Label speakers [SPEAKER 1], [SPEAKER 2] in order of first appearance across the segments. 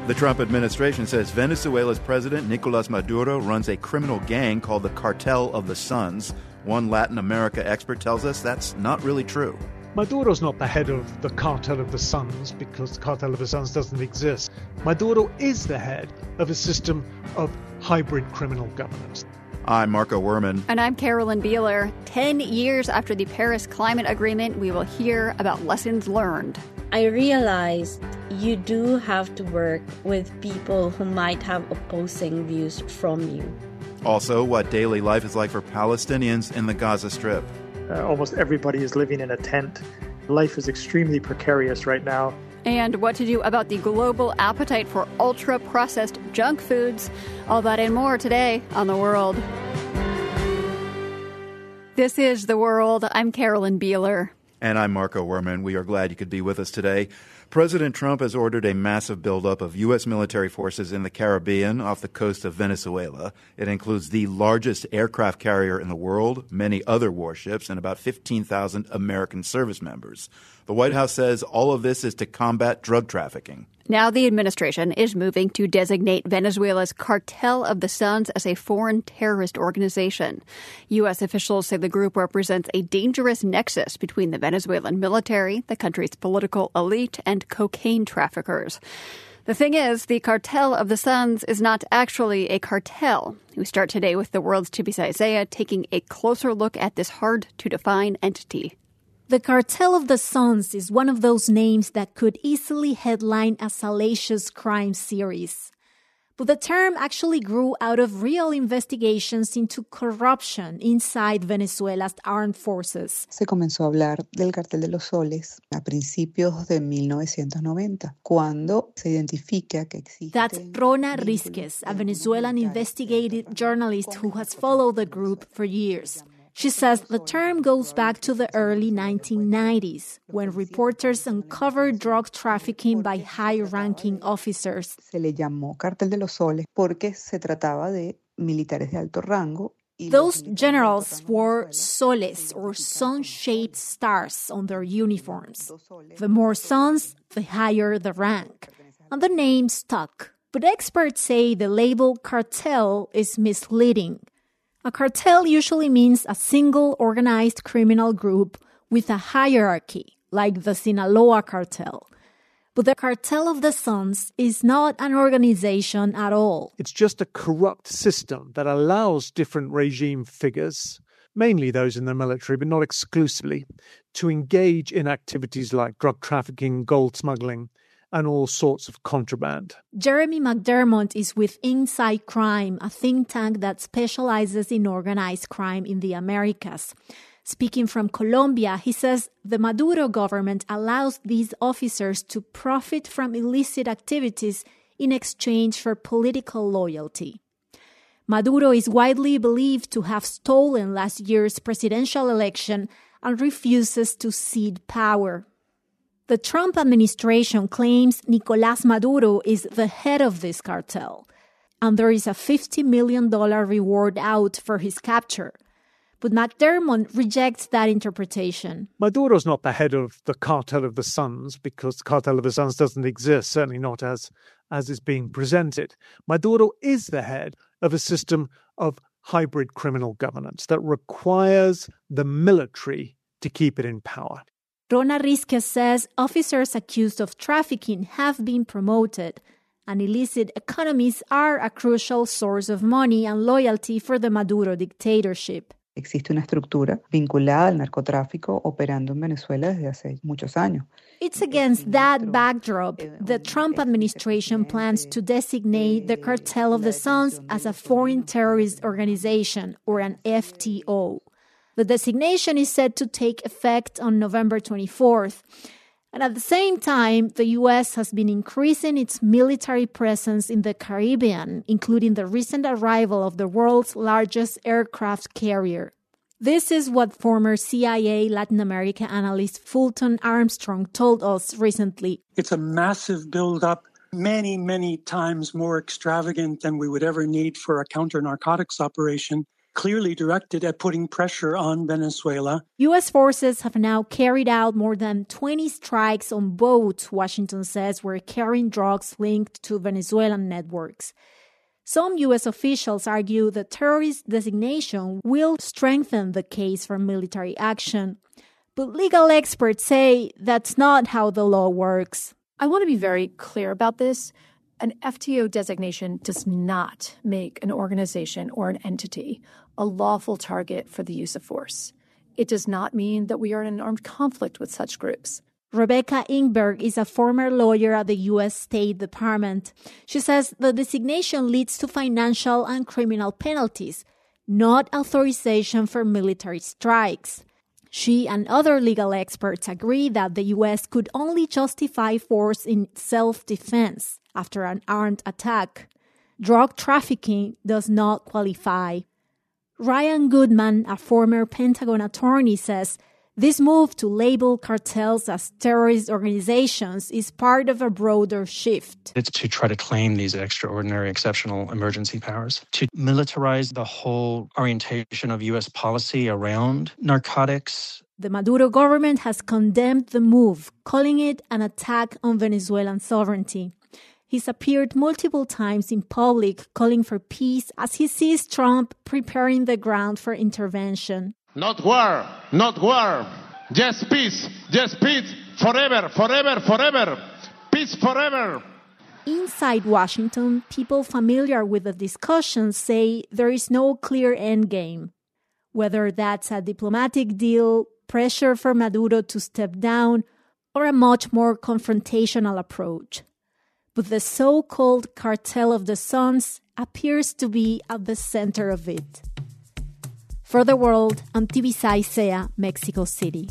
[SPEAKER 1] The Trump administration says Venezuela's president, Nicolas Maduro, runs a criminal gang called the Cartel of the Suns. One Latin America expert tells us that's not really true.
[SPEAKER 2] Maduro's not the head of the Cartel of the Suns because the Cartel of the Suns doesn't exist. Maduro is the head of a system of hybrid criminal governance.
[SPEAKER 1] I'm Marco Werman.
[SPEAKER 3] And I'm Carolyn Beeler. 10 years after the Paris Climate Agreement, we will hear about lessons learned.
[SPEAKER 4] I realized you do have to work with people who might have opposing views from you.
[SPEAKER 1] Also, what daily life is like for Palestinians in the Gaza Strip.
[SPEAKER 5] Almost everybody is living in a tent. Life is extremely precarious right now.
[SPEAKER 3] And what to do about the global appetite for ultra-processed junk foods. All that and more today on The World. This is The World. I'm Carolyn Beeler.
[SPEAKER 1] And I'm Marco Werman. We are glad you could be with us today. President Trump has ordered a massive buildup of U.S. military forces in the Caribbean off the coast of Venezuela. It includes the largest aircraft carrier in the world, many other warships, and about 15,000 American service members. The White House says all of this is to combat drug trafficking.
[SPEAKER 3] Now the administration is moving to designate Venezuela's Cartel of the Suns as a foreign terrorist organization. U.S. officials say the group represents a dangerous nexus between the Venezuelan military, the country's political elite, and cocaine traffickers. The thing is, the Cartel of the Suns is not actually a cartel. We start today with The World's Chibi Isaiah taking a closer look at this hard-to-define entity.
[SPEAKER 6] The Cartel of the Suns is one of those names that could easily headline a salacious crime series. But the term actually grew out of real investigations into corruption inside Venezuela's armed forces.
[SPEAKER 7] Se comenzó a hablar del Cartel de los Soles a principios de 1990, cuando se identifica que existe.
[SPEAKER 6] That's Rona Rizquez, a Venezuelan investigative journalist who has followed the group for years. She says the term goes back to the early 1990s, when reporters uncovered drug trafficking by high-ranking officers.
[SPEAKER 7] Se le llamó Cartel de los Soles porque se trataba de militares de alto rango.
[SPEAKER 6] Those generals wore soles, or sun-shaped stars, on their uniforms. The more suns, the higher the rank. And the name stuck. But experts say the label cartel is misleading. A cartel usually means a single organized criminal group with a hierarchy, like the Sinaloa cartel. But the Cartel of the Suns is not an organization at all.
[SPEAKER 2] It's just a corrupt system that allows different regime figures, mainly those in the military, but not exclusively, to engage in activities like drug trafficking, gold smuggling, and all sorts of contraband.
[SPEAKER 6] Jeremy McDermott is with Inside Crime, a think tank that specializes in organized crime in the Americas. Speaking from Colombia, he says the Maduro government allows these officers to profit from illicit activities in exchange for political loyalty. Maduro is widely believed to have stolen last year's presidential election and refuses to cede power. The Trump administration claims Nicolás Maduro is the head of this cartel, and there is a $50 million reward out for his capture. But McDermott rejects that interpretation.
[SPEAKER 2] Maduro's not the head of the Cartel of the Suns because the Cartel of the Suns doesn't exist, certainly not as is being presented. Maduro is the head of a system of hybrid criminal governance that requires the military to keep it in power.
[SPEAKER 6] Rona Rizquez says officers accused of trafficking have been promoted, and illicit economies are a crucial source of money and loyalty for the Maduro dictatorship.
[SPEAKER 7] Existe una estructura vinculada al narcotráfico operando en Venezuela desde hace muchos años.
[SPEAKER 6] It's against that backdrop the Trump administration plans to designate the Cartel of the Suns as a foreign terrorist organization, or an FTO. The designation is set to take effect on November 24th. And at the same time, the U.S. has been increasing its military presence in the Caribbean, including the recent arrival of the world's largest aircraft carrier. This is what former CIA Latin America analyst Fulton Armstrong told us recently.
[SPEAKER 8] It's a massive buildup, many times more extravagant than we would ever need for a counter-narcotics operation. clearly directed at putting pressure on Venezuela.
[SPEAKER 6] U.S. forces have now carried out more than 20 strikes on boats, Washington says, were carrying drugs linked to Venezuelan networks. Some U.S. officials argue the terrorist designation will strengthen the case for military action. But legal experts say that's not how the law works.
[SPEAKER 9] I want to be very clear about this. An FTO designation does not make an organization or an entity a lawful target for the use of force. It does not mean that we are in an armed conflict with such groups.
[SPEAKER 6] Rebecca Ingberg is a former lawyer at the U.S. State Department. She says the designation leads to financial and criminal penalties, not authorization for military strikes. She and other legal experts agree that the U.S. could only justify force in self-defense after an armed attack. Drug trafficking does not qualify. Ryan Goodman, a former Pentagon attorney, says this move to label cartels as terrorist organizations is part of a broader shift.
[SPEAKER 10] It's to try to claim these extraordinary, exceptional emergency powers, to militarize the whole orientation of U.S. policy around narcotics.
[SPEAKER 6] The Maduro government has condemned the move, calling it an attack on Venezuelan sovereignty. He's appeared multiple times in public calling for peace as he sees Trump preparing the ground for intervention.
[SPEAKER 11] Not war, not war. Just peace, forever, forever, forever. Peace forever.
[SPEAKER 6] Inside Washington, people familiar with the discussions say there is no clear endgame. Whether that's a diplomatic deal, pressure for Maduro to step down, or a much more confrontational approach. But the so-called Cartel of the Suns appears to be at the center of it. For the World, I'm Tibisay Sea, Mexico City.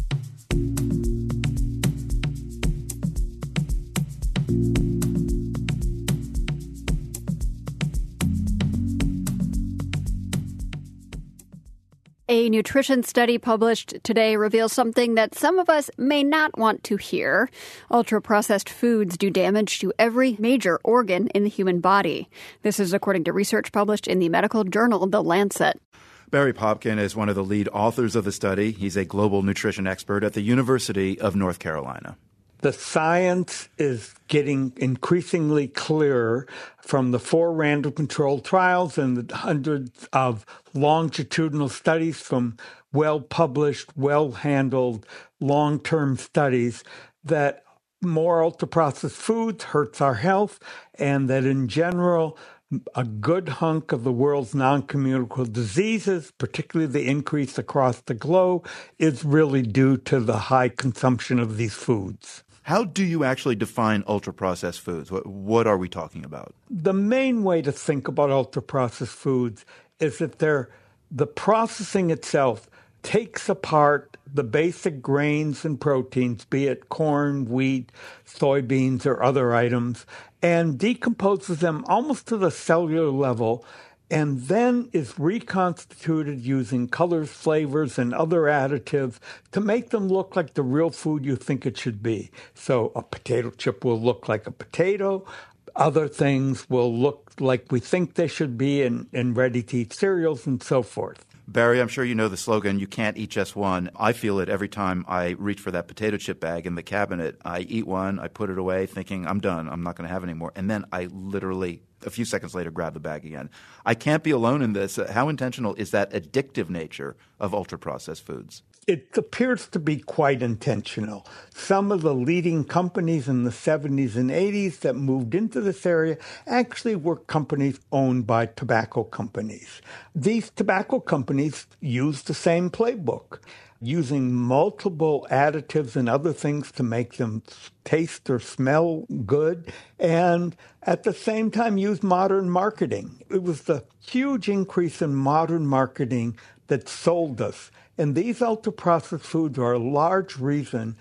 [SPEAKER 3] A nutrition study published today reveals something that some of us may not want to hear. Ultra-processed foods do damage to every major organ in the human body. This is according to research published in the medical journal The Lancet.
[SPEAKER 1] Barry Popkin is one of the lead authors of the study. He's a global nutrition expert at the University of North Carolina.
[SPEAKER 12] The science is getting increasingly clearer from the 4 random controlled trials and the hundreds of longitudinal studies from well-published, well-handled, long-term studies that more ultra-processed foods hurts our health and that in general a good hunk of the world's non-communicable diseases, particularly the increase across the globe, is really due to the high consumption of these foods.
[SPEAKER 1] How do you actually define ultra-processed foods? What are we talking about?
[SPEAKER 12] The main way to think about ultra-processed foods is that the processing itself takes apart the basic grains and proteins, be it corn, wheat, soybeans, or other items, and decomposes them almost to the cellular level, and then is reconstituted using colors, flavors, and other additives to make them look like the real food you think it should be. So a potato chip will look like a potato. Other things will look like we think they should be in ready-to-eat cereals and so forth.
[SPEAKER 1] Barry, I'm sure you know the slogan, you can't eat just one. I feel it every time I reach for that potato chip bag in the cabinet. I eat one, I put it away thinking, I'm done, I'm not going to have any more. And then I literally, a few seconds later, grab the bag again. I can't be alone in this. How intentional is that addictive nature of ultra-processed foods?
[SPEAKER 12] It appears to be quite intentional. Some of the leading companies in the 70s and 80s that moved into this area actually were companies owned by tobacco companies. These tobacco companies used the same playbook, using multiple additives and other things to make them taste or smell good, and at the same time use modern marketing. It was the huge increase in modern marketing that sold us. And these ultra-processed foods are a large reason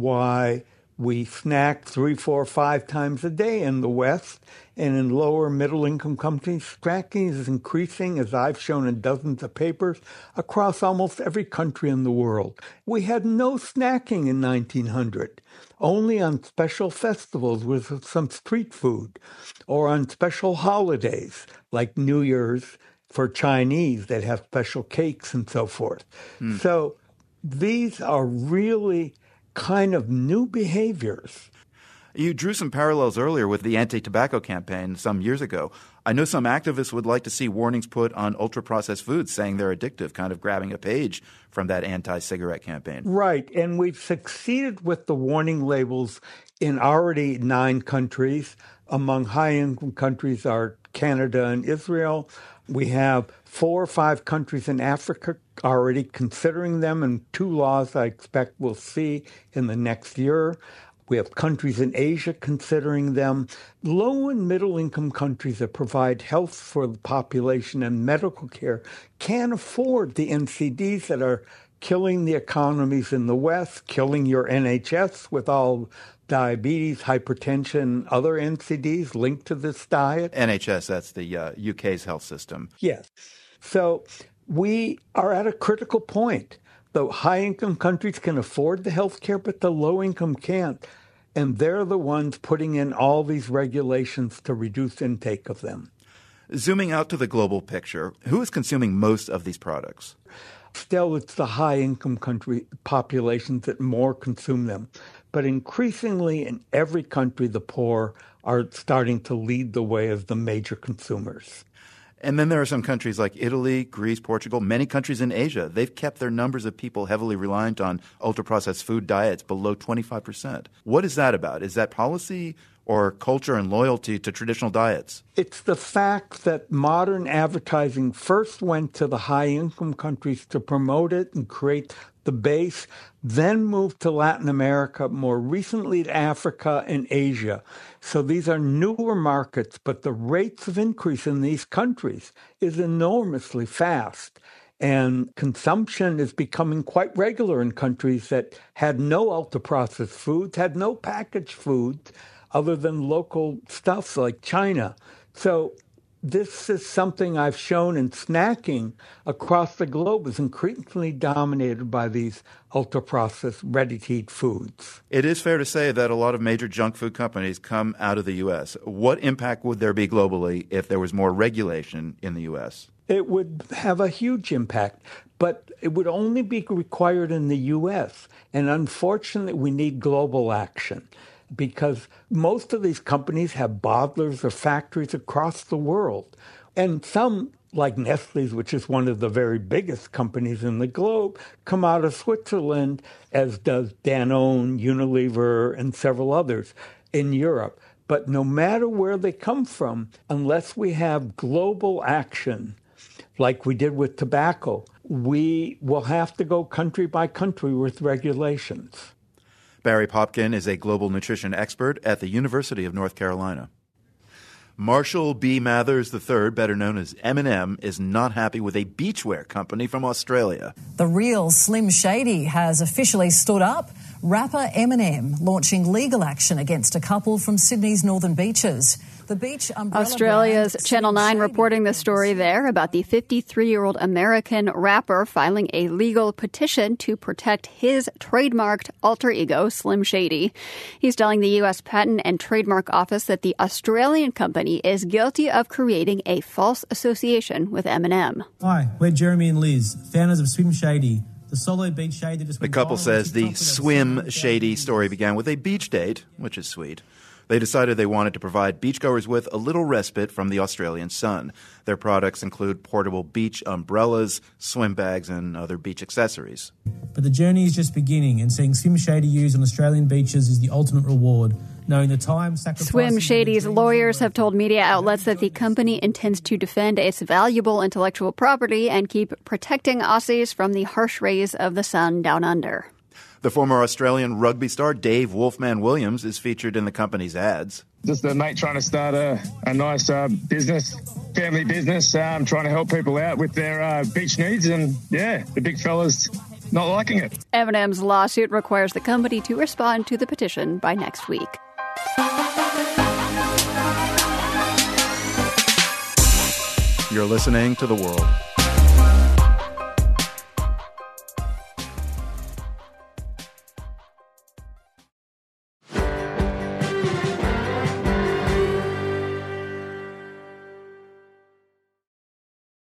[SPEAKER 12] why we snack 3, 4, 5 times a day in the West. And in lower middle-income countries, snacking is increasing, as I've shown in dozens of papers, across almost every country in the world. We had no snacking in 1900, only on special festivals with some street food, or on special holidays like New Year's for Chinese that have special cakes and so forth. So these are really kind of new behaviors.
[SPEAKER 1] You drew some parallels earlier with the anti-tobacco campaign some years ago. I know some activists would like to see warnings put on ultra-processed foods saying they're addictive, kind of grabbing a page from that anti-cigarette campaign.
[SPEAKER 12] Right, and we've succeeded with the warning labels in already 9 countries. Among high-income countries are Canada and Israel. We have 4 or 5 countries in Africa already considering them, and 2 laws I expect we'll see in the next year. We have countries in Asia considering them. Low and middle income countries that provide health for the population and medical care can't afford the NCDs that are killing the economies in the West, killing your NHS with all diabetes, hypertension, other NCDs linked to this diet.
[SPEAKER 1] NHS, that's the UK's health system.
[SPEAKER 12] Yes. So we are at a critical point. The high-income countries can afford the health care, but the low-income can't. And they're the ones putting in all these regulations to reduce intake of them.
[SPEAKER 1] Zooming out to the global picture, who is consuming most of these products?
[SPEAKER 12] Still, it's the high-income country populations that more consume them. But increasingly in every country, the poor are starting to lead the way as the major consumers.
[SPEAKER 1] And then there are some countries like Italy, Greece, Portugal, many countries in Asia. They've kept their numbers of people heavily reliant on ultra-processed food diets below 25%. What is that about? Is that policy or culture and loyalty to traditional diets?
[SPEAKER 12] It's the fact that modern advertising first went to the high-income countries to promote it and create the base, then moved to Latin America, more recently to Africa and Asia. So these are newer markets, but the rates of increase in these countries is enormously fast. And consumption is becoming quite regular in countries that had no ultra-processed foods, had no packaged foods, other than local stuff like China. So this is something I've shown in snacking across the globe is increasingly dominated by these ultra-processed, ready-to-eat foods.
[SPEAKER 1] It is fair to say that a lot of major junk food companies come out of the U.S. What impact would there be globally if there was more regulation in the U.S.?
[SPEAKER 12] It would have a huge impact, but it would only be required in the U.S. And unfortunately, we need global action, because most of these companies have bottlers or factories across the world. And some, like Nestle's, which is one of the very biggest companies in the globe, come out of Switzerland, as does Danone, Unilever, and several others in Europe. But no matter where they come from, unless we have global action, like we did with tobacco, we will have to go country by country with regulations.
[SPEAKER 1] Barry Popkin is a global nutrition expert at the University of North Carolina. Marshall B. Mathers III, better known as M&M, is not happy with a beachwear company from Australia.
[SPEAKER 13] The real Slim Shady has officially stood up. Rapper M&M launching legal action against a couple from Sydney's northern beaches. The beach umbrella
[SPEAKER 3] Australia's
[SPEAKER 13] brand,
[SPEAKER 3] Channel 9 reporting the story there about the 53-year-old American rapper filing a legal petition to protect his trademarked alter ego, Slim Shady. He's telling the U.S. Patent and Trademark Office that the Australian company is guilty of creating a false association with M&M.
[SPEAKER 14] Hi, we're Jeremy and Liz, founders of Slim Shady. The solo beach shade that just
[SPEAKER 1] The couple says the Swim Shady story began with a beach date, which is sweet. They decided they wanted to provide beachgoers with a little respite from the Australian sun. Their products include portable beach umbrellas, swim bags, and other beach accessories.
[SPEAKER 14] But the journey is just beginning, and seeing Swim Shady used on Australian beaches is the ultimate reward. Knowing the time, sacrifice...
[SPEAKER 3] Swim Shady's lawyers have told media outlets that the company intends to defend its valuable intellectual property and keep protecting Aussies from the harsh rays of the sun down under.
[SPEAKER 1] The former Australian rugby star Dave Wolfman Williams is featured in the company's ads.
[SPEAKER 15] Just a mate trying to start a nice business, family business, trying to help people out with their beach needs. And, yeah, the big fella's not liking it.
[SPEAKER 3] M&M's lawsuit requires the company to respond to the petition by next week.
[SPEAKER 1] You're listening to The World.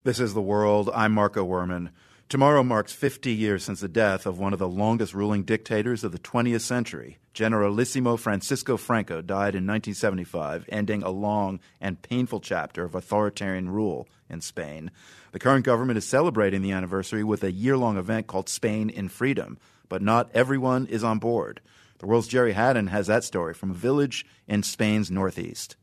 [SPEAKER 1] This is The World. I'm Marco Werman. Tomorrow marks 50 years since the death of one of the longest ruling dictators of the 20th century. Generalissimo Francisco Franco died in 1975, ending a long and painful chapter of authoritarian rule in Spain. The current government is celebrating the anniversary with a year-long event called Spain in Freedom, but not everyone is on board. The World's Jerry Haddon has that story from a village in Spain's northeast.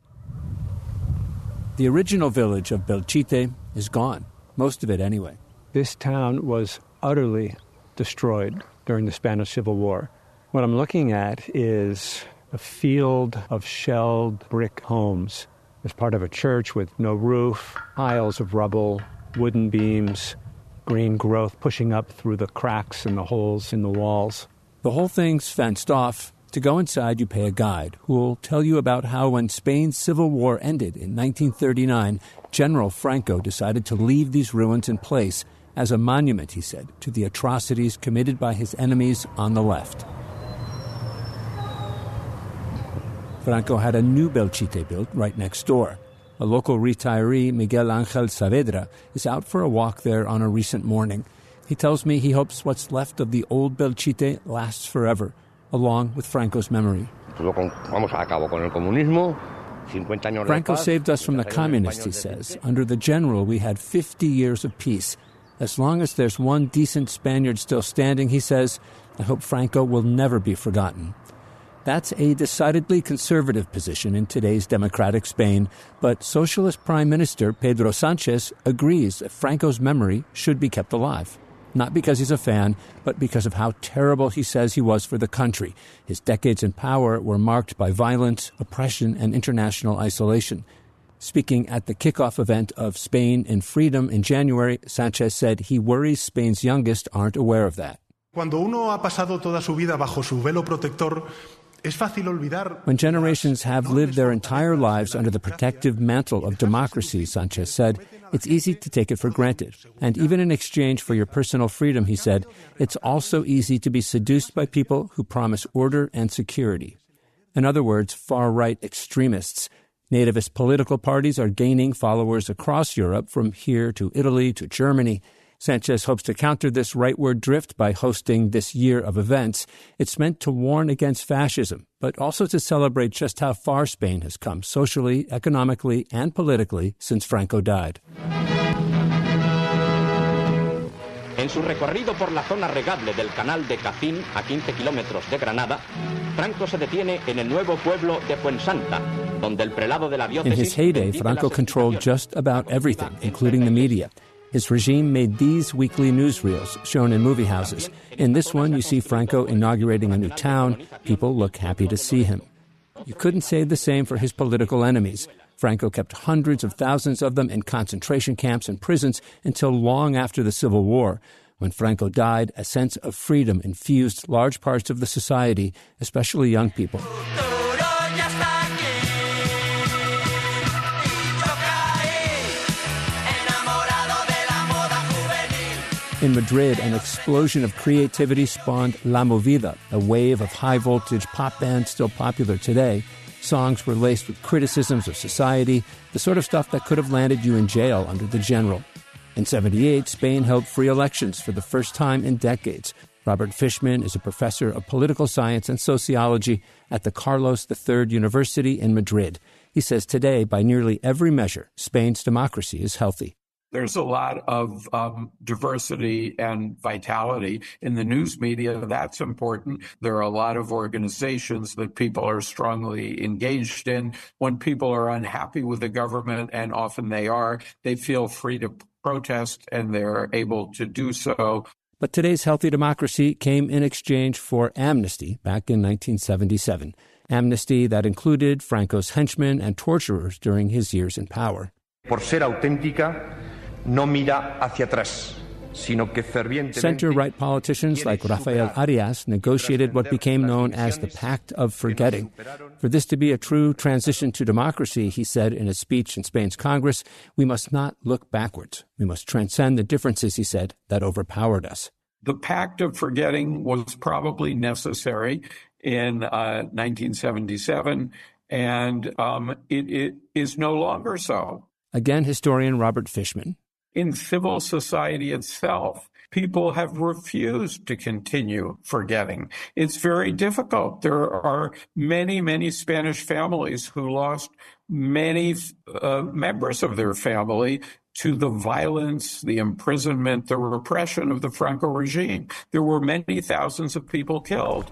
[SPEAKER 16] The original village of Belchite is gone, most of it anyway.
[SPEAKER 17] This town was utterly destroyed during the Spanish Civil War. What I'm looking at is a field of shelled brick homes as part of a church with no roof, piles of rubble, wooden beams, green growth pushing up through the cracks and the holes in the walls.
[SPEAKER 16] The whole thing's fenced off. To go inside, you pay a guide who will tell you about how when Spain's Civil War ended in 1939, General Franco decided to leave these ruins in place as a monument, he said, to the atrocities committed by his enemies on the left. Franco had a new Belchite built right next door. A local retiree, Miguel Ángel Saavedra, is out for a walk there on a recent morning. He tells me he hopes what's left of the old Belchite lasts forever, along with Franco's memory. Franco saved us from the communists, he says. Under the general, we had 50 years of peace. As long as there's one decent Spaniard still standing, he says, I hope Franco will never be forgotten. That's a decidedly conservative position in today's democratic Spain, but Socialist Prime Minister Pedro Sánchez agrees that Franco's memory should be kept alive. Not because he's a fan, but because of how terrible he says he was for the country. His decades in power were marked by violence, oppression, and international isolation. Speaking at the kickoff event of Spain in Freedom in January, Sánchez said he worries Spain's youngest aren't aware of that.
[SPEAKER 18] Cuando uno ha pasado toda su vida bajo su velo protector,
[SPEAKER 16] when generations have lived their entire lives under the protective mantle of democracy, Sánchez said, it's easy to take it for granted. And even in exchange for your personal freedom, he said, it's also easy to be seduced by people who promise order and security. In other words, far-right extremists. Nativist political parties are gaining followers across Europe, from here to Italy to Germany. Sánchez hopes to counter this rightward drift by hosting this year of events. It's meant to warn against fascism, but also to celebrate just how far Spain has come socially, economically, and politically since Franco died.
[SPEAKER 19] En su recorrido por la zona regable del Canal de Cacín, a 15 kilómetros de Granada, Franco se detiene en el nuevo pueblo de Fuensanta, donde el prelado de la diócesis...
[SPEAKER 16] In his heyday, Franco controlled just about everything, including the media. His regime made these weekly newsreels shown in movie houses. In this one, you see Franco inaugurating a new town. People look happy to see him. You couldn't say the same for his political enemies. Franco kept hundreds of thousands of them in concentration camps and prisons until long after the Civil War. When Franco died, a sense of freedom infused large parts of the society, especially young people. In Madrid, an explosion of creativity spawned La Movida, a wave of high-voltage pop bands still popular today. Songs were laced with criticisms of society, the sort of stuff that could have landed you in jail under the general. In '78, Spain held free elections for the first time in decades. Robert Fishman is a professor of political science and sociology at the Carlos III University in Madrid. He says today, by nearly every measure, Spain's democracy is healthy.
[SPEAKER 20] There's a lot of diversity and vitality in the news media. That's important. There are a lot of organizations that people are strongly engaged in. When people are unhappy with the government, and often they are, they feel free to protest, and they're able to do so.
[SPEAKER 16] But today's healthy democracy came in exchange for amnesty back in 1977. Amnesty that included Franco's henchmen and torturers during his years in power.
[SPEAKER 21] Por ser auténtica, no mira hacia atrás, sino que fervientemente...
[SPEAKER 16] Center-right politicians like Rafael Arias negotiated what became known as the Pact of Forgetting. For this to be a true transition to democracy, he said in a speech in Spain's Congress, we must not look backwards. We must transcend the differences, he said, that overpowered us.
[SPEAKER 20] The Pact of Forgetting was probably necessary in 1977, and it is no longer so.
[SPEAKER 16] Again, historian Robert Fishman.
[SPEAKER 20] In civil society itself, people have refused to continue forgetting. It's very difficult. There are many, many Spanish families who lost many members of their family to the violence, the imprisonment, the repression of the Franco regime. There were many thousands of people killed.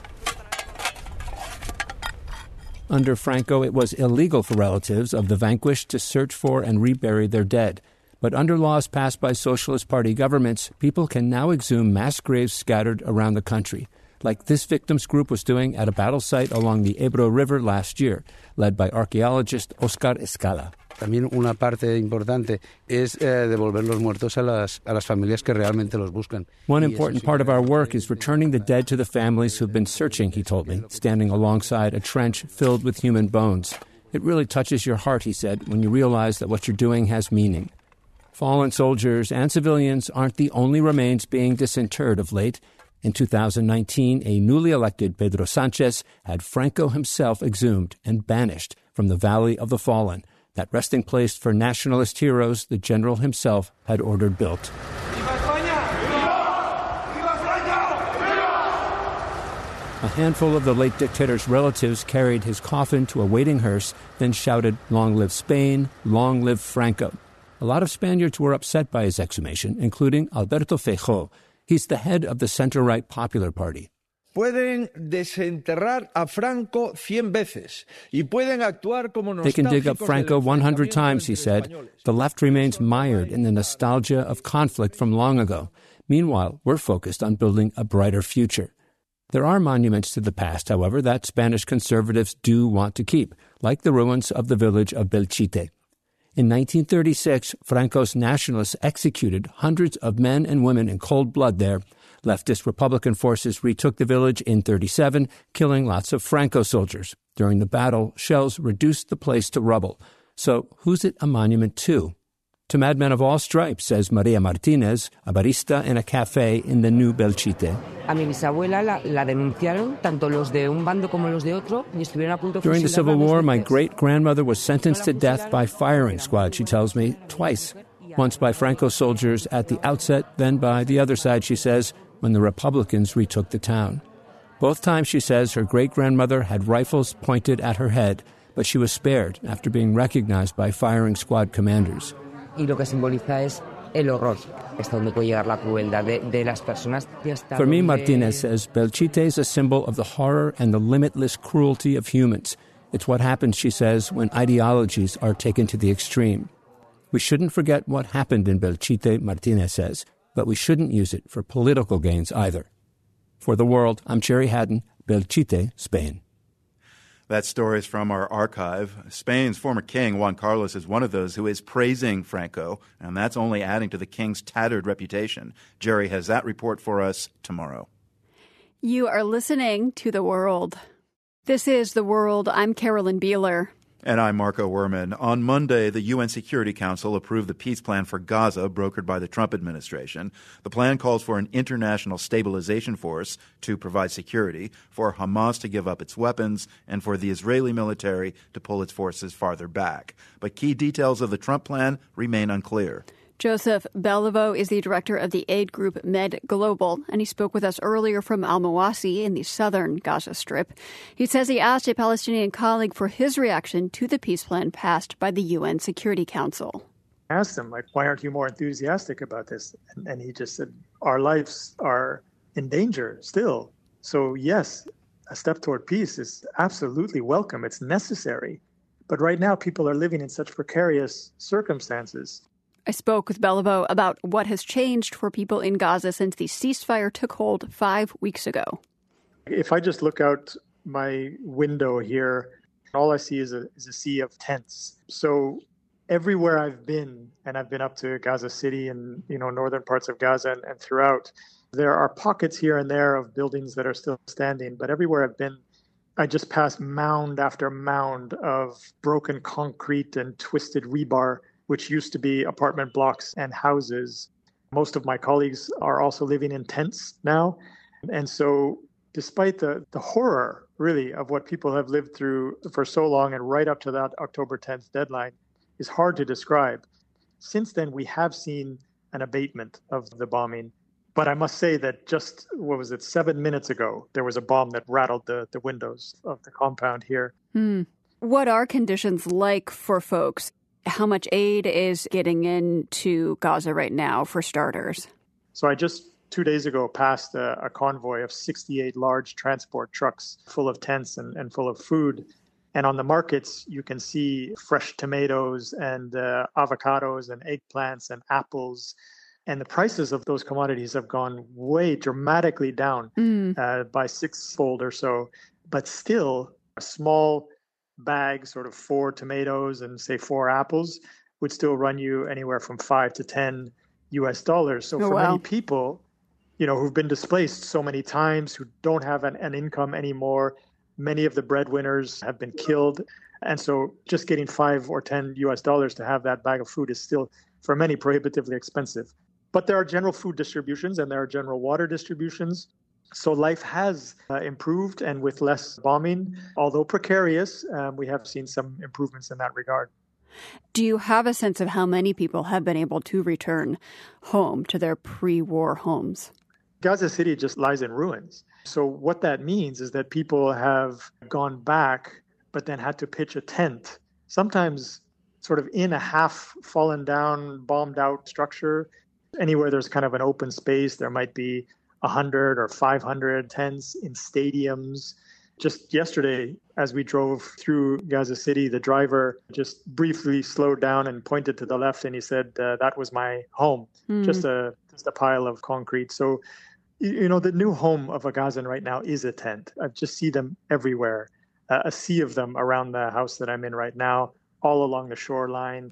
[SPEAKER 16] Under Franco, it was illegal for relatives of the vanquished to search for and rebury their dead. But under laws passed by Socialist Party governments, people can now exhume mass graves scattered around the country, like this victims group was doing at a battle site along the Ebro River last year, led by archaeologist Oscar Escala.
[SPEAKER 4] También una parte importante es devolver los muertos a las familias que realmente los buscan.
[SPEAKER 16] One important part of our work is returning the dead to the families who've been searching, he told me, standing alongside a trench filled with human bones. It really touches your heart, he said, when you realize that what you're doing has meaning. Fallen soldiers and civilians aren't the only remains being disinterred of late. In 2019, a newly elected Pedro Sanchez had Franco himself exhumed and banished from the Valley of the Fallen, that resting place for nationalist heroes the general himself had ordered built. A handful of the late dictator's relatives carried his coffin to a waiting hearse, then shouted, "Long live Spain, long live Franco." A lot of Spaniards were upset by his exhumation, including Alberto Feijóo. He's the head of the center-right Popular Party.
[SPEAKER 22] Pueden desenterrar a Franco 100 veces y pueden actuar como nostálgicos.
[SPEAKER 16] They can dig up Franco 100 times, he said. The left remains mired in the nostalgia of conflict from long ago. Meanwhile, we're focused on building a brighter future. There are monuments to the past, however, that Spanish conservatives do want to keep, like the ruins of the village of Belchite. In 1936, Franco's nationalists executed hundreds of men and women in cold blood there. Leftist Republican forces retook the village in 1937, killing lots of Franco soldiers. During the battle, shells reduced the place to rubble. So who's it a monument to? To madmen of all stripes, says Maria Martinez, a barista in a cafe in the new Belchite.
[SPEAKER 23] A mi bisabuela la denunciaron, tanto los de un bando como los de otro, y estuvieron a punto de fusilarla.
[SPEAKER 16] During the Civil War, my great-grandmother was sentenced to death by firing squad, she tells me, twice. Once by Franco soldiers at the outset, then by the other side, she says, when the Republicans retook the town. Both times, she says, her great-grandmother had rifles pointed at her head, but she was spared after being recognized by firing squad commanders.
[SPEAKER 23] Y lo que simboliza es el horror, hasta donde puede llegar la crueldad de las personas.
[SPEAKER 16] For me, Martinez says, Belchite is a symbol of the horror and the limitless cruelty of humans. It's what happens, she says, when ideologies are taken to the extreme. We shouldn't forget what happened in Belchite, Martinez says, but we shouldn't use it for political gains either. For The World, I'm Jerry Haddon, Belchite, Spain.
[SPEAKER 1] That story is from our archive. Spain's former king, Juan Carlos, is one of those who is praising Franco, and that's only adding to the king's tattered reputation. Jerry has that report for us tomorrow.
[SPEAKER 3] You are listening to The World. This is The World. I'm Carolyn Beeler.
[SPEAKER 1] And I'm Marco Werman. On Monday, the UN Security Council approved the peace plan for Gaza brokered by the Trump administration. The plan calls for an international stabilization force to provide security, for Hamas to give up its weapons, and for the Israeli military to pull its forces farther back. But key details of the Trump plan remain unclear.
[SPEAKER 3] Joseph Beliveau is the director of the aid group Med Global, and he spoke with us earlier from Al-Mawasi in the southern Gaza Strip. He says he asked a Palestinian colleague for his reaction to the peace plan passed by the UN Security Council.
[SPEAKER 5] I asked him, why aren't you more enthusiastic about this? And he just said, our lives are in danger still. So yes, a step toward peace is absolutely welcome. It's necessary. But right now, people are living in such precarious circumstances.
[SPEAKER 3] I spoke with Beliveau about what has changed for people in Gaza since the ceasefire took hold 5 weeks ago.
[SPEAKER 5] If I just look out my window here, all I see is a sea of tents. So everywhere I've been, and I've been up to Gaza City and northern parts of Gaza and throughout, there are pockets here and there of buildings that are still standing. But everywhere I've been, I just pass mound after mound of broken concrete and twisted rebar, which used to be apartment blocks and houses. Most of my colleagues are also living in tents now. And so despite the horror, really, of what people have lived through for so long and right up to that October 10th deadline is hard to describe. Since then, we have seen an abatement of the bombing. But I must say that just, 7 minutes ago, there was a bomb that rattled the windows of the compound here.
[SPEAKER 3] What are conditions like for folks? How much aid is getting into Gaza right now, for starters?
[SPEAKER 5] So I just 2 days ago passed a convoy of 68 large transport trucks full of tents and full of food. And on the markets, you can see fresh tomatoes and avocados and eggplants and apples. And the prices of those commodities have gone way dramatically down by sixfold or so. But still, a small bag, sort of 4 tomatoes and say 4 apples, would still run you anywhere from $5 to $10. So for many people, who've been displaced so many times, who don't have an income anymore, many of the breadwinners have been killed. And so just getting $5 or $10 to have that bag of food is still, for many, prohibitively expensive. But there are general food distributions and there are general water distributions. So life has improved, and with less bombing, although precarious, we have seen some improvements in that regard.
[SPEAKER 3] Do you have a sense of how many people have been able to return home to their pre-war homes?
[SPEAKER 5] Gaza City just lies in ruins. So what that means is that people have gone back, but then had to pitch a tent, sometimes sort of in a half fallen down, bombed out structure. Anywhere there's kind of an open space, there might be 100 or 500 tents in stadiums. Just yesterday, as we drove through Gaza City, the driver just briefly slowed down and pointed to the left, and he said, that was my home, just a pile of concrete. So, the new home of a Gazan right now is a tent. I just see them everywhere, a sea of them around the house that I'm in right now, all along the shoreline.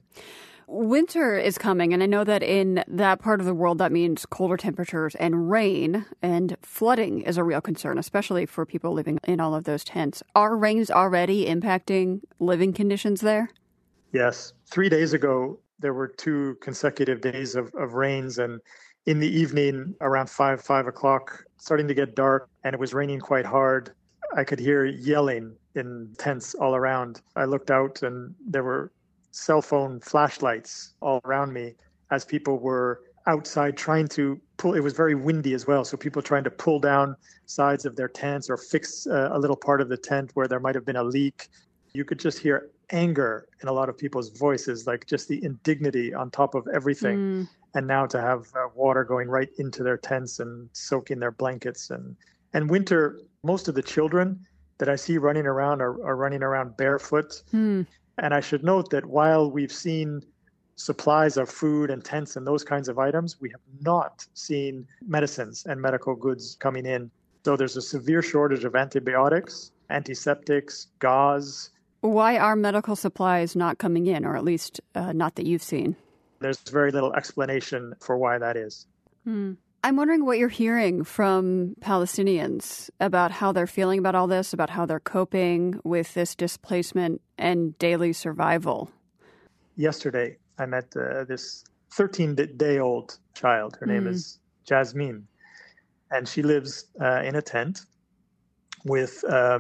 [SPEAKER 3] Winter is coming, and I know that in that part of the world, that means colder temperatures and rain, and flooding is a real concern, especially for people living in all of those tents. Are rains already impacting living conditions there?
[SPEAKER 5] Yes. 3 days ago, there were 2 consecutive days of rains, and in the evening, around 5 o'clock, starting to get dark, and it was raining quite hard. I could hear yelling in tents all around. I looked out, and there were cell phone flashlights all around me as people were outside trying to pull. It was very windy as well, so people trying to pull down sides of their tents or fix a little part of the tent where there might have been a leak. You could just hear anger in a lot of people's voices, like just the indignity on top of everything. And now to have water going right into their tents and soaking their blankets. And winter, most of the children that I see running around are running around barefoot. And I should note that while we've seen supplies of food and tents and those kinds of items, we have not seen medicines and medical goods coming in. So there's a severe shortage of antibiotics, antiseptics, gauze.
[SPEAKER 3] Why are medical supplies not coming in, or at least not that you've seen?
[SPEAKER 5] There's very little explanation for why that is.
[SPEAKER 3] I'm wondering what you're hearing from Palestinians about how they're feeling about all this, about how they're coping with this displacement and daily survival.
[SPEAKER 5] Yesterday, I met this 13-day-old child. Her name is Jasmine, and she lives in a tent with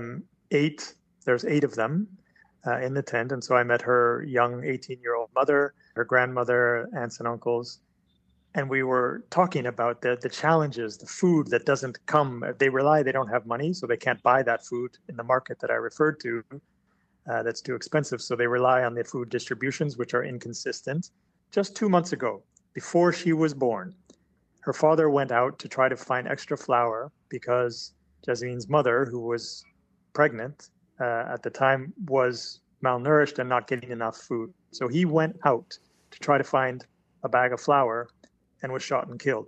[SPEAKER 5] 8. There's 8 of them in the tent, and so I met her young 18-year-old mother, her grandmother, aunts and uncles. And we were talking about the challenges, the food that doesn't come. They don't have money, so they can't buy that food in the market that I referred to. That's too expensive. So they rely on the food distributions, which are inconsistent. Just 2 months ago, before she was born, her father went out to try to find extra flour because Jasmine's mother, who was pregnant at the time, was malnourished and not getting enough food. So he went out to try to find a bag of flour and was shot and killed.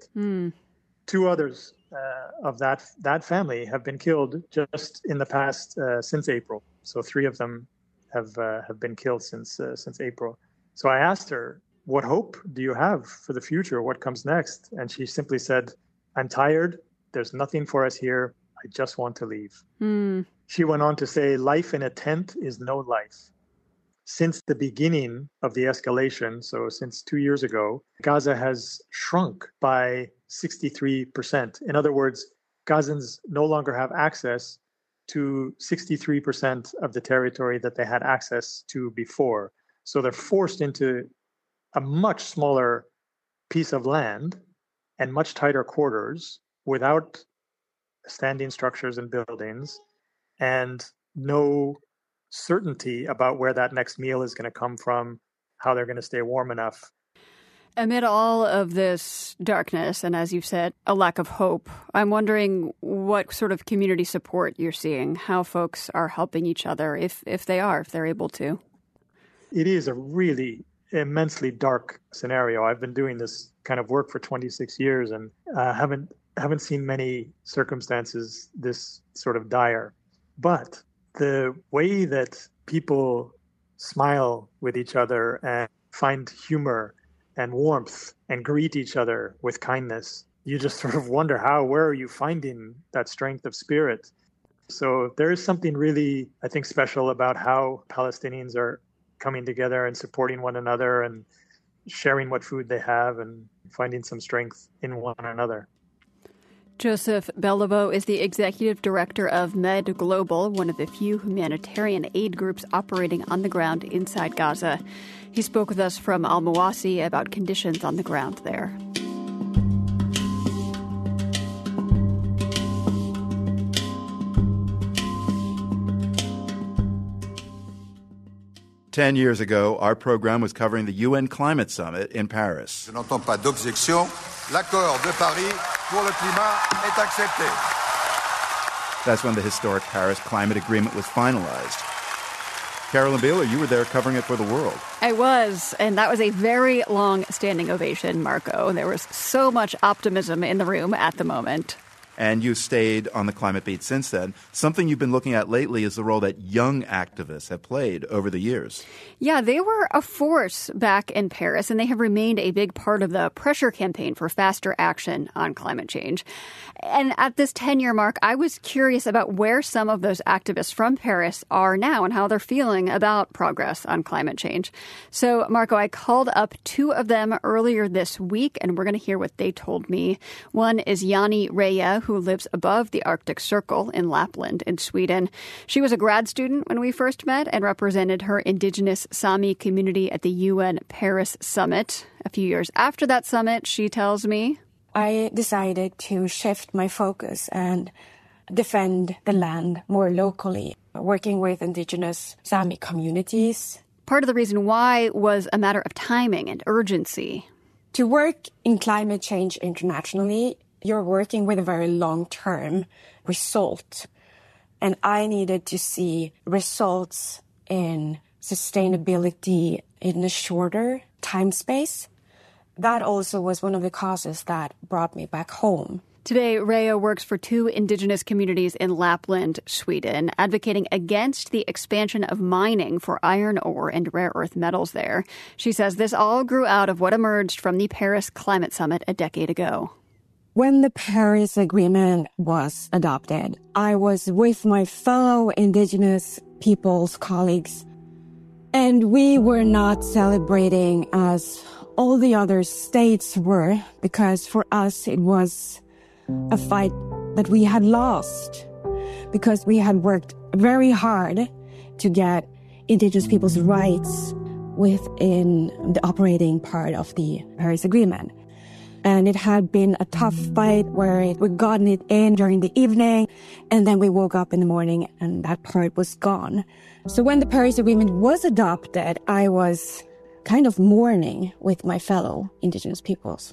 [SPEAKER 5] 2 others of that family have been killed just in the past since April. So 3 of them have been killed since April. So I asked her, "What hope do you have for the future? What comes next?" And she simply said, "I'm tired. There's nothing for us here. I just want to leave." She went on to say, "Life in a tent is no life." Since the beginning of the escalation, so since 2 years ago, Gaza has shrunk by 63%. In other words, Gazans no longer have access to 63% of the territory that they had access to before. So they're forced into a much smaller piece of land and much tighter quarters without standing structures and buildings, and no certainty about where that next meal is going to come from, how they're going to stay warm enough.
[SPEAKER 3] Amid all of this darkness, and as you've said, a lack of hope, I'm wondering what sort of community support you're seeing, how folks are helping each other, if they're able to.
[SPEAKER 5] It is a really immensely dark scenario. I've been doing this kind of work for 26 years and haven't seen many circumstances this sort of dire. But the way that people smile with each other and find humor and warmth and greet each other with kindness, you just sort of wonder where are you finding that strength of spirit? So there is something really, I think, special about how Palestinians are coming together and supporting one another and sharing what food they have and finding some strength in one another.
[SPEAKER 3] Joseph Beliveau is the executive director of Med Global, one of the few humanitarian aid groups operating on the ground inside Gaza. He spoke with us from Al-Mawasi about conditions on the ground there.
[SPEAKER 1] Ten years ago, our program was covering the UN Climate Summit in Paris.
[SPEAKER 2] Je n'entends pas d'objection. L'accord de Paris pour le climat est accepté.
[SPEAKER 1] That's when the historic Paris Climate Agreement was finalized. Carolyn Beeler, you were there covering it for the world.
[SPEAKER 3] I was, and that was a very long standing ovation, Marco. There was so much optimism in the room at the moment.
[SPEAKER 1] And you stayed on the climate beat since then. Something you've been looking at lately is the role that young activists have played over the years.
[SPEAKER 3] Yeah, they were a force back in Paris, and they have remained a big part of the pressure campaign for faster action on climate change. And at this 10-year mark, I was curious about where some of those activists from Paris are now and how they're feeling about progress on climate change. So, Marco, I called up two of them earlier this week, and we're going to hear what they told me. One is Jani Reija, who lives above the Arctic Circle in Lapland in Sweden. She was a grad student when we first met and represented her indigenous Sami community at the UN Paris Summit. A few years after that summit, she tells me,
[SPEAKER 7] I decided to shift my focus and defend the land more locally, working with indigenous Sami communities.
[SPEAKER 3] Part of the reason why was a matter of timing and urgency.
[SPEAKER 7] To work in climate change internationally, you're working with a very long-term result. And I needed to see results in sustainability in a shorter time space. That also was one of the causes that brought me back home.
[SPEAKER 3] Today, Reija works for two indigenous communities in Lapland, Sweden, advocating against the expansion of mining for iron ore and rare earth metals there. She says this all grew out of what emerged from the Paris Climate Summit a decade ago.
[SPEAKER 7] When the Paris Agreement was adopted, I was with my fellow indigenous peoples colleagues, and we were not celebrating as all the other states were, because for us it was a fight that we had lost, because we had worked very hard to get indigenous people's rights within the operating part of the Paris Agreement. And it had been a tough fight where we'd gotten it in during the evening, and then we woke up in the morning and that part was gone. So when the Paris Agreement was adopted, I was kind of mourning with my fellow indigenous peoples.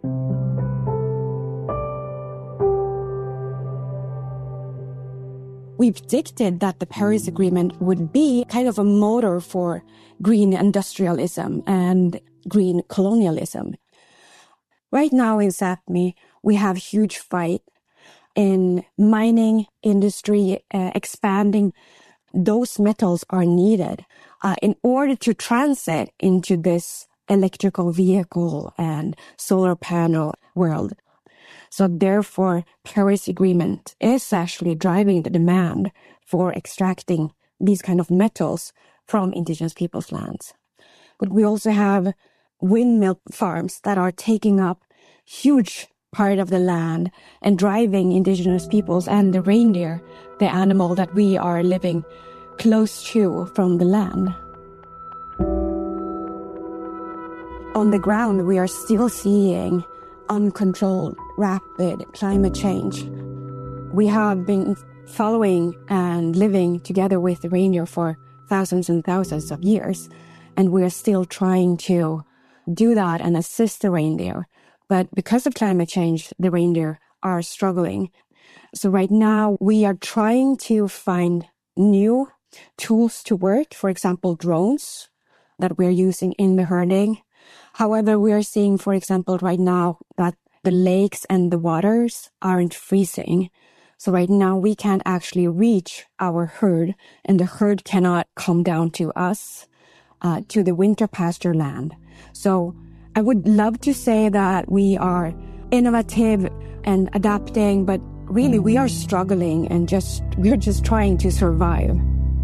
[SPEAKER 7] We predicted that the Paris Agreement would be kind of a motor for green industrialism and green colonialism. Right now in Sápmi, we have huge fight in mining industry, expanding. Those metals are needed in order to transit into this electrical vehicle and solar panel world. So therefore, Paris Agreement is actually driving the demand for extracting these kind of metals from indigenous people's lands. But we also have windmill farms that are taking up huge part of the land and driving indigenous peoples and the reindeer, the animal that we are living close to from the land. on the ground, we are still seeing uncontrolled, rapid climate change. We have been following and living together with the reindeer for thousands and thousands of years, and we are still trying to do that and assist the reindeer. But because of climate change, the reindeer are struggling. So right now, we are trying to find new tools to work, for example, drones that we're using in the herding. However, we are seeing, for example, right now that the lakes and the waters aren't freezing. So right now we can't actually reach our herd, and the herd cannot come down to us, to the winter pasture land. So I would love to say that we are innovative and adapting, but really we are struggling and we're just trying to survive.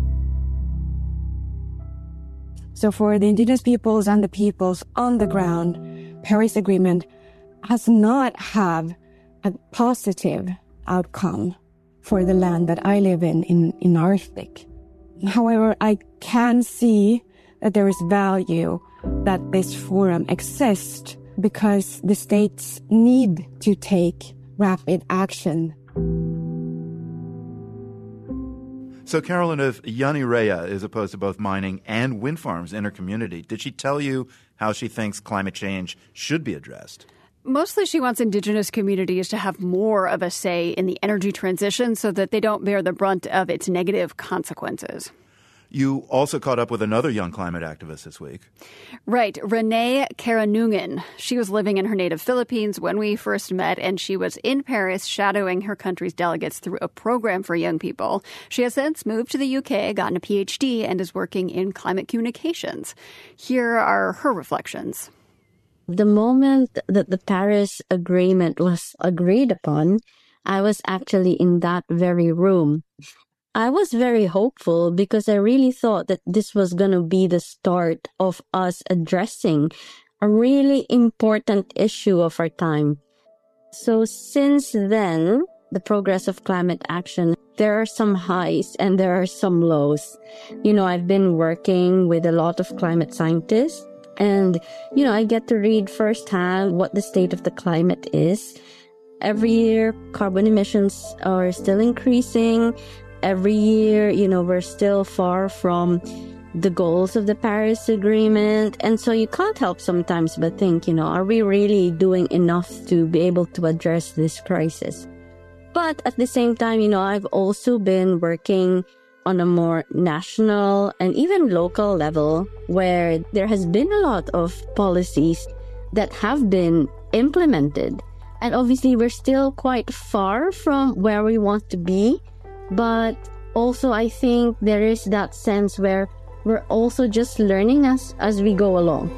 [SPEAKER 7] So for the indigenous peoples and the peoples on the ground, Paris Agreement has not had a positive outcome for the land that I live in Arctic. However, I can see that there is value that this forum exists because the states need to take rapid action.
[SPEAKER 1] So, Carolyn, if Yanni Rea is opposed to both mining and wind farms in her community, did she tell you how she thinks climate change should be addressed?
[SPEAKER 3] Mostly she wants indigenous communities to have more of a say in the energy transition so that they don't bear the brunt of its negative consequences.
[SPEAKER 1] You also caught up with another young climate activist this week.
[SPEAKER 3] Right. Renee Karanungan. She was living in her native Philippines when we first met, and she was in Paris shadowing her country's delegates through a program for young people. She has since moved to the UK, gotten a PhD, and is working in climate communications. Here are her reflections.
[SPEAKER 8] The moment that the Paris Agreement was agreed upon, I was actually in that very room. I was very hopeful because I really thought that this was going to be the start of us addressing a really important issue of our time. So since then, the progress of climate action, there are some highs and there are some lows. I've been working with a lot of climate scientists and, I get to read firsthand what the state of the climate is. Every year, carbon emissions are still increasing. Every year, we're still far from the goals of the Paris Agreement. And so you can't help sometimes but think, are we really doing enough to be able to address this crisis? But at the same time, I've also been working on a more national and even local level where there has been a lot of policies that have been implemented. And obviously, we're still quite far from where we want to be. But also, I think there is that sense where we're also just learning as we go along.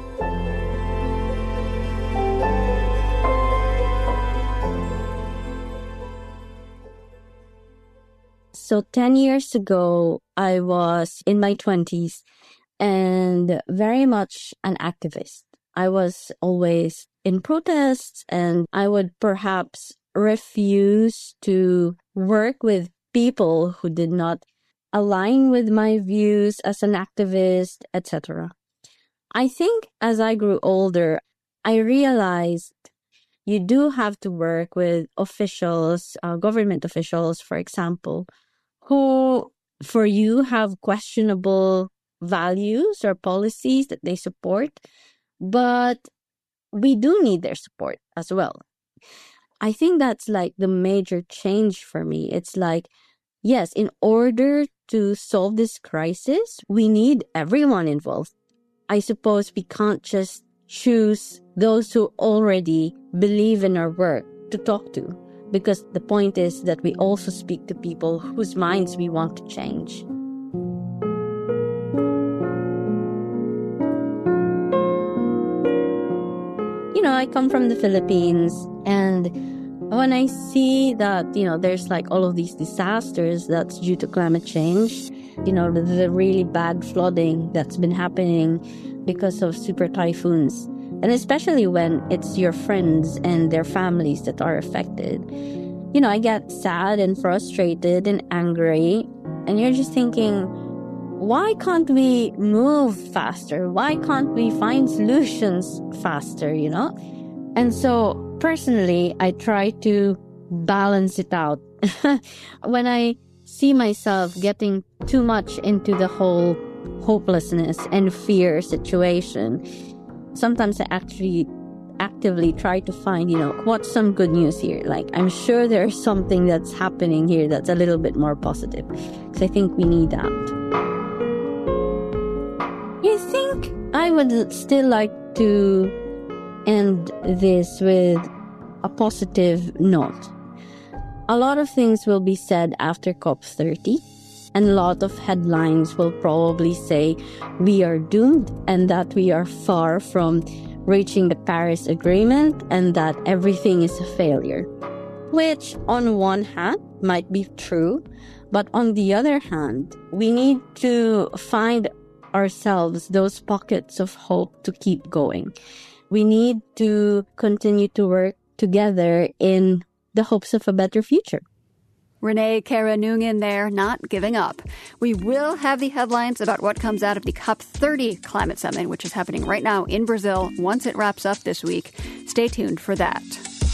[SPEAKER 8] So 10 years ago, I was in my 20s and very much an activist. I was always in protests, and I would perhaps refuse to work with people who did not align with my views as an activist, etc. I think as I grew older, I realized you do have to work with officials, government officials, for example, who for you have questionable values or policies that they support, but we do need their support as well. I think that's like the major change for me. It's like, yes, in order to solve this crisis, we need everyone involved. I suppose we can't just choose those who already believe in our work to talk to, because the point is that we also speak to people whose minds we want to change. I come from the Philippines, and when I see that, there's like all of these disasters that's due to climate change, the really bad flooding that's been happening because of super typhoons, and especially when it's your friends and their families that are affected, I get sad and frustrated and angry, and you're just thinking, why can't we move faster? Why can't we find solutions faster, you know? And so personally, I try to balance it out. When I see myself getting too much into the whole hopelessness and fear situation, sometimes I actually actively try to find, you know, what's some good news here? Like, I'm sure there's something that's happening here that's a little bit more positive. Because I think we need that. I think I would still like to end this with a positive note. A lot of things will be said after COP30, and a lot of headlines will probably say we are doomed and that we are far from reaching the Paris Agreement and that everything is a failure. Which, on one hand, might be true, but on the other hand, we need to find ourselves those pockets of hope to keep going. We need to continue to work together in the hopes of a better future.
[SPEAKER 3] Renee Kara-Nugent there, not giving up. We will have the headlines about what comes out of the COP30 climate summit, which is happening right now in Brazil, once it wraps up this week. Stay tuned for that.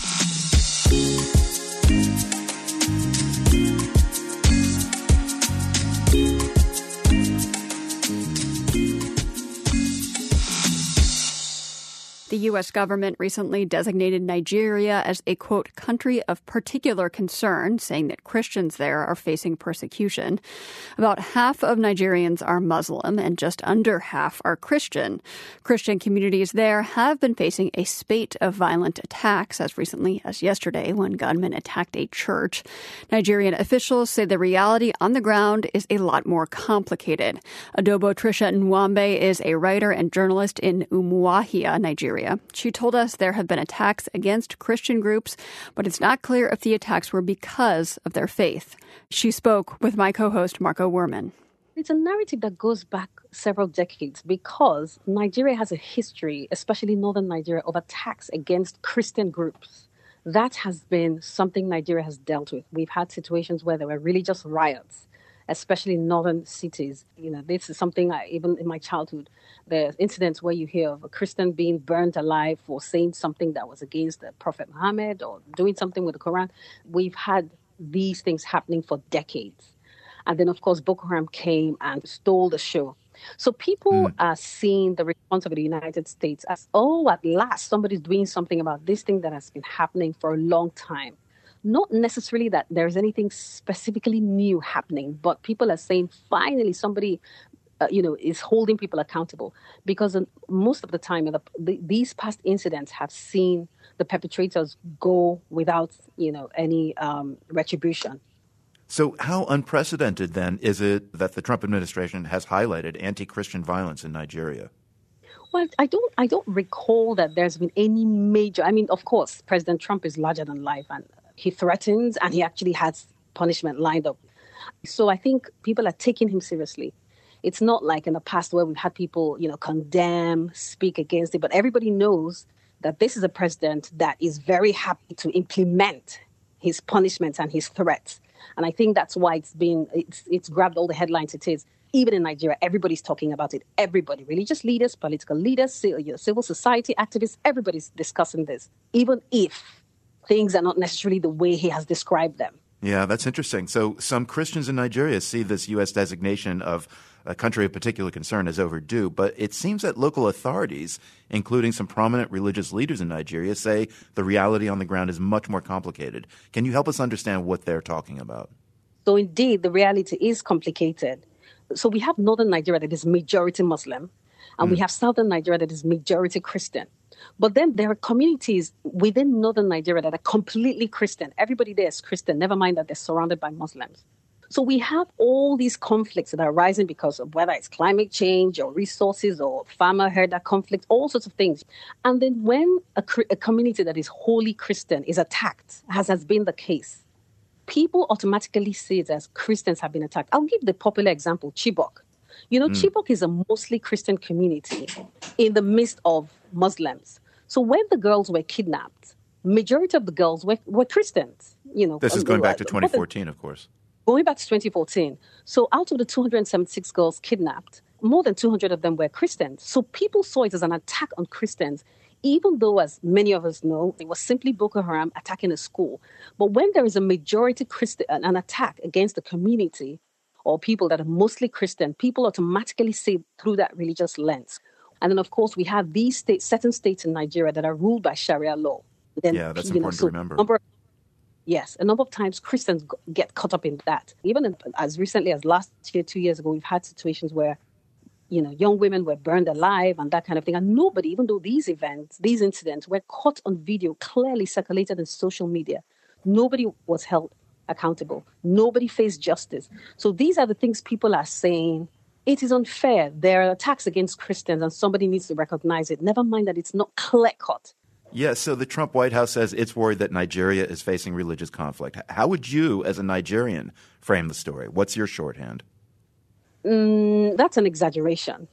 [SPEAKER 3] The U.S. government recently designated Nigeria as a, quote, country of particular concern, saying that Christians there are facing persecution. About half of Nigerians are Muslim and just under half are Christian. Christian communities there have been facing a spate of violent attacks as recently as yesterday when gunmen attacked a church. Nigerian officials say the reality on the ground is a lot more complicated. Adobo Trisha Nwambe is a writer and journalist in Umuahia, Nigeria. She told us there have been attacks against Christian groups, but it's not clear if the attacks were because of their faith. She spoke with my co-host, Marco Werman.
[SPEAKER 9] It's a narrative that goes back several decades because Nigeria has a history, especially northern Nigeria, of attacks against Christian groups. That has been something Nigeria has dealt with. We've had situations where there were religious riots, especially in northern cities. You know, this is something even in my childhood, the incidents where you hear of a Christian being burnt alive for saying something that was against the Prophet Muhammad or doing something with the Quran. We've had these things happening for decades. And then, of course, Boko Haram came and stole the show. So people are seeing the response of the United States as, oh, at last, somebody's doing something about this thing that has been happening for a long time. Not necessarily that there's anything specifically new happening, but people are saying, finally, somebody, is holding people accountable. Because most of the time, these past incidents have seen the perpetrators go without, any retribution.
[SPEAKER 1] So how unprecedented, then, is it that the Trump administration has highlighted anti-Christian violence in Nigeria?
[SPEAKER 9] Well, I don't recall that there's been any major... I mean, of course, President Trump is larger than life, and he threatens, and he actually has punishment lined up. So I think people are taking him seriously. It's not like in the past where we've had people, condemn, speak against it, but everybody knows that this is a president that is very happy to implement his punishments and his threats. And I think that's why it's grabbed all the headlines it is. Even in Nigeria, everybody's talking about it. Everybody, religious leaders, political leaders, civil society activists, everybody's discussing this, even if things are not necessarily the way he has described them.
[SPEAKER 1] Yeah, that's interesting. So some Christians in Nigeria see this U.S. designation of a country of particular concern as overdue, but it seems that local authorities, including some prominent religious leaders in Nigeria, say the reality on the ground is much more complicated. Can you help us understand what they're talking about?
[SPEAKER 9] So indeed, the reality is complicated. So we have northern Nigeria that is majority Muslim, and we have southern Nigeria that is majority Christian. But then there are communities within northern Nigeria that are completely Christian. Everybody there is Christian, never mind that they're surrounded by Muslims. So we have all these conflicts that are arising because of whether it's climate change or resources or farmer-herder conflict, all sorts of things. And then when a community that is wholly Christian is attacked, as has been the case, people automatically see it as Christians have been attacked. I'll give the popular example, Chibok. Chibok is a mostly Christian community in the midst of Muslims. So when the girls were kidnapped, majority of the girls were Christians.
[SPEAKER 1] This is going back to 2014, of course.
[SPEAKER 9] Going back to 2014, so out of the 276 girls kidnapped, more than 200 of them were Christians. So people saw it as an attack on Christians, even though, as many of us know, it was simply Boko Haram attacking a school. But when there is a majority Christian, an attack against the community or people that are mostly Christian, people automatically see it through that religious lens. And then, of course, we have these states, certain states in Nigeria that are ruled by Sharia law. Then,
[SPEAKER 1] yeah, that's important to remember.
[SPEAKER 9] A number of times Christians get caught up in that. Even as recently as last year, 2 years ago, we've had situations where, young women were burned alive and that kind of thing. And nobody, even though these incidents were caught on video, clearly circulated in social media, nobody was held accountable. Nobody faced justice. So these are the things people are saying. It is unfair. There are attacks against Christians and somebody needs to recognize it. Never mind that it's not clear-cut.
[SPEAKER 1] Yeah, so the Trump White House says it's worried that Nigeria is facing religious conflict. How would you, as a Nigerian, frame the story? What's your shorthand?
[SPEAKER 9] That's an exaggeration.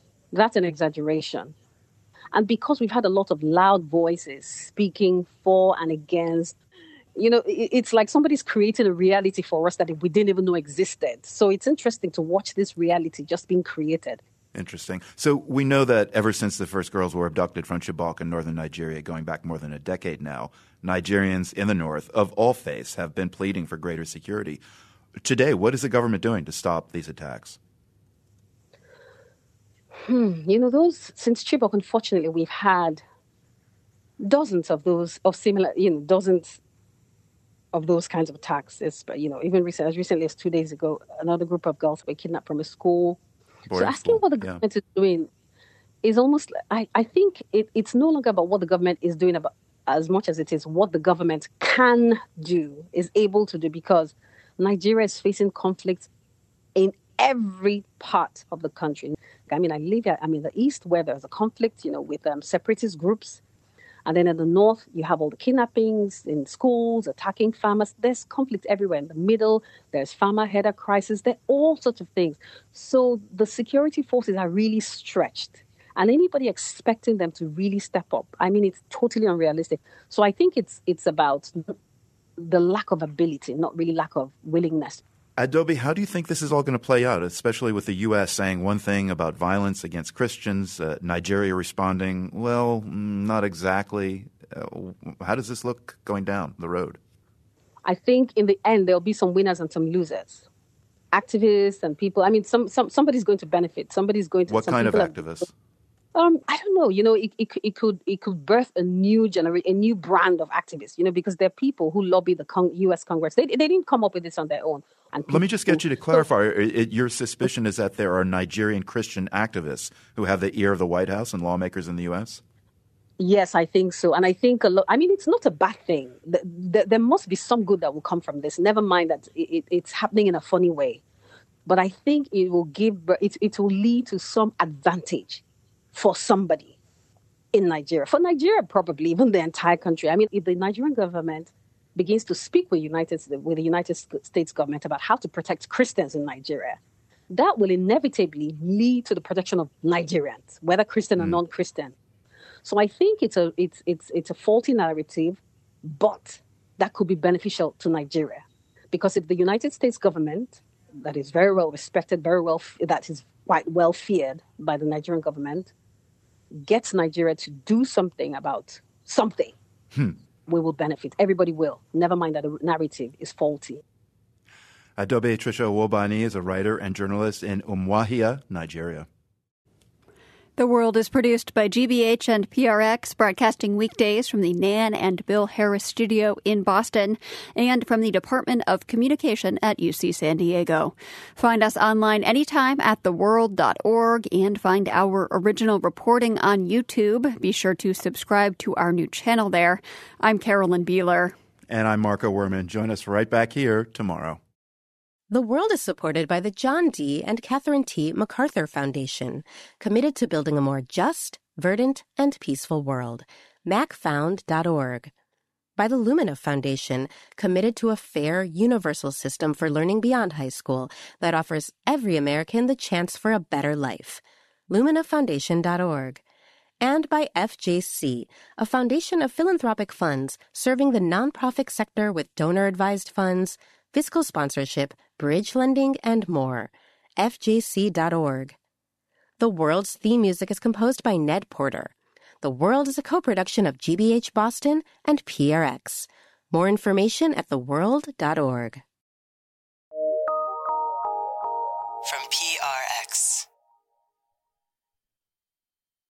[SPEAKER 9] And because we've had a lot of loud voices speaking for and against, it's like somebody's created a reality for us that we didn't even know existed. So it's interesting to watch this reality just being created.
[SPEAKER 1] Interesting. So we know that ever since the first girls were abducted from Chibok in northern Nigeria, going back more than a decade now, Nigerians in the north of all faiths have been pleading for greater security. Today, what is the government doing to stop these attacks?
[SPEAKER 9] Since Chibok, unfortunately, we've had dozens of those kinds of attacks. Even as recently as 2 days ago, another group of girls were kidnapped from a school. So asking what the government is doing is almost, I think it's no longer about what the government is doing about as much as it is what the government can do, is able to do, because Nigeria is facing conflict in every part of the country. I live here, the east, where there's a conflict, with separatist groups. And then in the north, you have all the kidnappings in schools, attacking farmers. There's conflict everywhere. In the middle, there's farmer header crisis. There are all sorts of things. So the security forces are really stretched. And anybody expecting them to really step up, it's totally unrealistic. So I think it's about the lack of ability, not really lack of willingness.
[SPEAKER 1] Adobe, how do you think this is all going to play out, especially with the U.S. saying one thing about violence against Christians, Nigeria responding, well, not exactly. How does this look going down the road?
[SPEAKER 9] I think in the end, there'll be some winners and some losers. Activists and people. Somebody's going to benefit. Somebody's going to.
[SPEAKER 1] What kind of activists?
[SPEAKER 9] I don't know. It could birth a new brand of activists. Because there are people who lobby the U.S. Congress. They didn't come up with this on their own. And
[SPEAKER 1] let me just get you to clarify. Your suspicion is that there are Nigerian Christian activists who have the ear of the White House and lawmakers in the U.S.?
[SPEAKER 9] Yes, I think so. And I think it's not a bad thing. There must be some good that will come from this. Never mind that it's happening in a funny way. But I think it will it will lead to some advantage for somebody in Nigeria. For Nigeria, probably, even the entire country. If the Nigerian government begins to speak with the United States government about how to protect Christians in Nigeria, that will inevitably lead to the protection of Nigerians, whether Christian or non-Christian. So I think it's a faulty narrative, but that could be beneficial to Nigeria. Because if the United States government, that is very well respected, that is quite well feared by the Nigerian government, gets Nigeria to do something about something, we will benefit. Everybody will. Never mind that the narrative is faulty.
[SPEAKER 1] Adobe Trisha Wobani is a writer and journalist in Umuahia, Nigeria.
[SPEAKER 3] The World is produced by GBH and PRX, broadcasting weekdays from the Nan and Bill Harris studio in Boston and from the Department of Communication at UC San Diego. Find us online anytime at theworld.org and find our original reporting on YouTube. Be sure to subscribe to our new channel there. I'm Carolyn Beeler.
[SPEAKER 1] And I'm Marco Werman. Join us right back here tomorrow.
[SPEAKER 6] The World is supported by the John D. and Catherine T. MacArthur Foundation, committed to building a more just, verdant, and peaceful world. macfound.org. By the Lumina Foundation, committed to a fair, universal system for learning beyond high school that offers every American the chance for a better life. luminafoundation.org. And by FJC, a foundation of philanthropic funds serving the nonprofit sector with donor-advised funds, fiscal sponsorship, bridge lending, and more. FJC.org. The World's theme music is composed by Ned Porter. The World is a co-production of GBH Boston and PRX. More information at theworld.org.
[SPEAKER 10] From PRX.